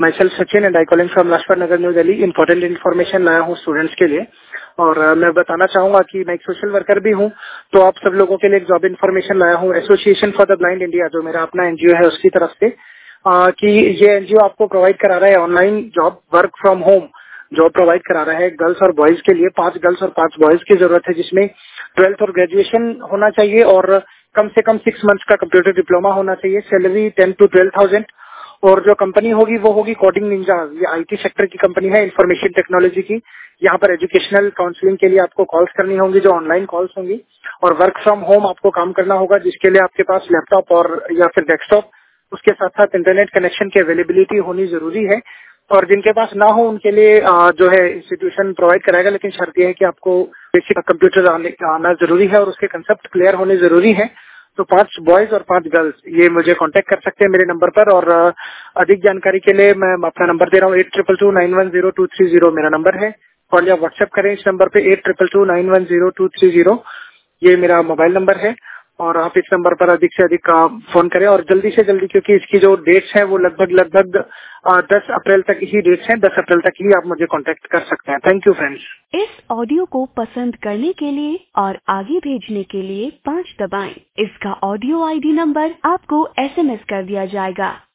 My self Sachin and I calling from Lajpat Nagar New Delhi. Important information लाया हूँ students के लिए और मैं बताना चाहूंगा कि मैं एक सोशल वर्कर भी हूँ, तो आप सब लोगों के लिए एक जॉब इन्फॉर्मेशन लाया हूँ association for the blind India, जो मेरा अपना एनजीओ है उसकी तरफ से, कि ये एनजीओ आपको प्रोवाइड करा रहा है online job, work from home job provide करा रहा है गर्ल्स और बॉयज के लिए। 5 गर्ल्स और 5 बॉयज की जरूरत है, जिसमें 12th और ग्रेजुएशन होना चाहिए और कम से कम 6 मंथ्स का कंप्यूटर डिप्लोमा होना चाहिए। सैलरी 10 to 12,000 और जो कंपनी होगी वो होगी कोडिंग निंजा। ये आईटी सेक्टर की कंपनी है, इंफॉर्मेशन टेक्नोलॉजी की। यहाँ पर एजुकेशनल काउंसलिंग के लिए आपको कॉल्स करनी होंगी, जो ऑनलाइन कॉल्स होंगी, और वर्क फ्रॉम होम आपको काम करना होगा, जिसके लिए आपके पास लैपटॉप और या फिर डेस्कटॉप, उसके साथ साथ इंटरनेट कनेक्शन की अवेलेबिलिटी होनी जरूरी है। और जिनके पास ना हो उनके लिए जो है इंस्टीट्यूशन प्रोवाइड कराएगा, लेकिन शर्त यह है कि आपको बेसिक कंप्यूटर आना जरूरी है और उसके कंसेप्ट क्लियर होने जरूरी है। तो 5 बॉयज और 5 गर्ल्स ये मुझे कांटेक्ट कर सकते हैं मेरे नंबर पर, और अधिक जानकारी के लिए मैं अपना नंबर दे रहा हूँ 8222910230 मेरा नंबर है। और या व्हाट्सएप करें इस नंबर पे 8222910230, ये मेरा मोबाइल नंबर है। और आप इस नंबर पर अधिक से अधिक फोन करें और जल्दी से जल्दी, क्योंकि इसकी जो डेट्स हैं वो लगभग 10 अप्रैल तक ही डेट्स हैं। 10 अप्रैल तक ही आप मुझे कांटेक्ट कर सकते हैं। Thank you friends. इस ऑडियो को पसंद करने के लिए और आगे भेजने के लिए 5 दबाएं। इसका ऑडियो आईडी नंबर आपको एसएमएस कर दिया जाएगा।